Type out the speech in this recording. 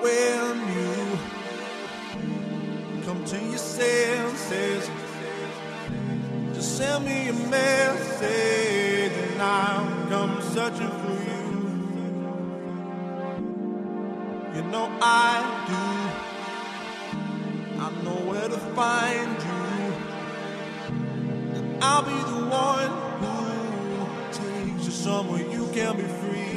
when you come to your senses. Just send me a message and I'll come searching for you. You know I do. I know where to find you. And I'll be the one who takes you somewhere you can be free.